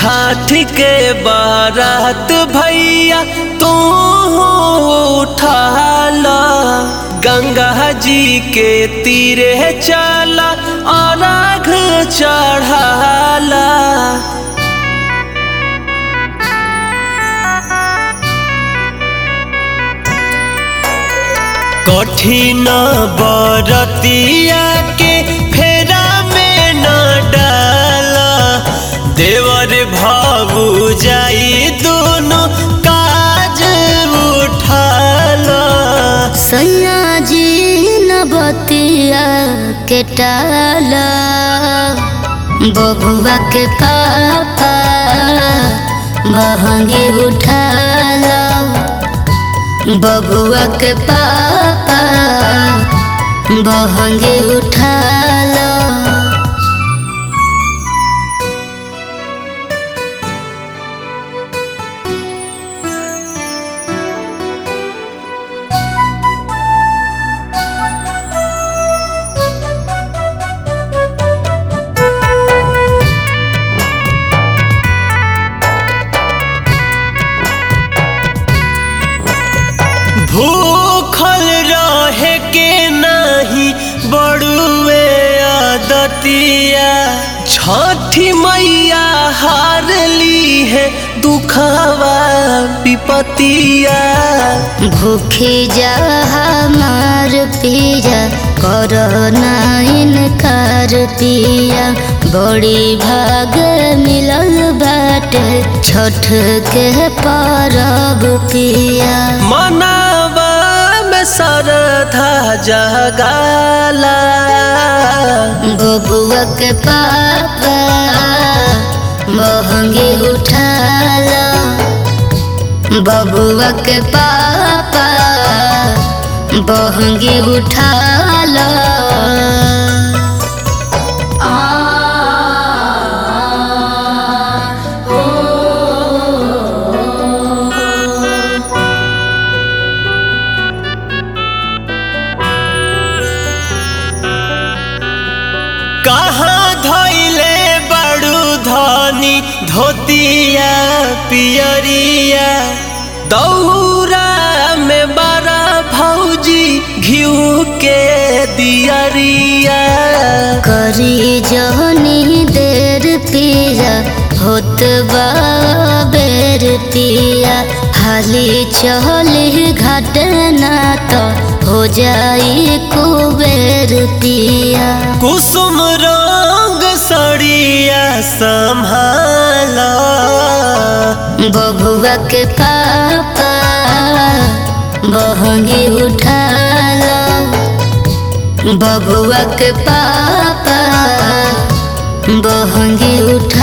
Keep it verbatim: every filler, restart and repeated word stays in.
छठ के बारात भैया तू उठाला, गंगा जी के तीरे चला और आग चढ़ाला। कठिन बरतिया के फेरा में न डाला, देवर भाऊ जाई दोनों काज उठाला। सैया जी न बतिया के टाला, बबुआ के पापा बहंगी उठाला, बबुआ के पापा बहंगी उठाला। भूखल रहे के नहीं बड़ुए आदतिया, छठी मैया हार ली है दुखवा विपतिया। भूखी जा हमार पिया करो ना इनकार पिया, बड़ी भाग मिलल बाटे छठ के परब पिया। मनावा में श्रद्धा जगाला, बबुआ के पापा बहंगी उठाला, बबुआ के पापा बहंगी उठाला। कहाँ धैले बड़ू धनी धोतिया पियरिया, दौरा में बड़ा भौजी घिउ के दियरिया। करी जहनी देर पिया होत बेर पिया, हाली चली घाट ना तो हो जाई कुबेर पिया। कुसुम रंग सड़िया संभाला, बबुआ के पापा बहंगी उठाला, बबुआ के पापा बहंगी उठा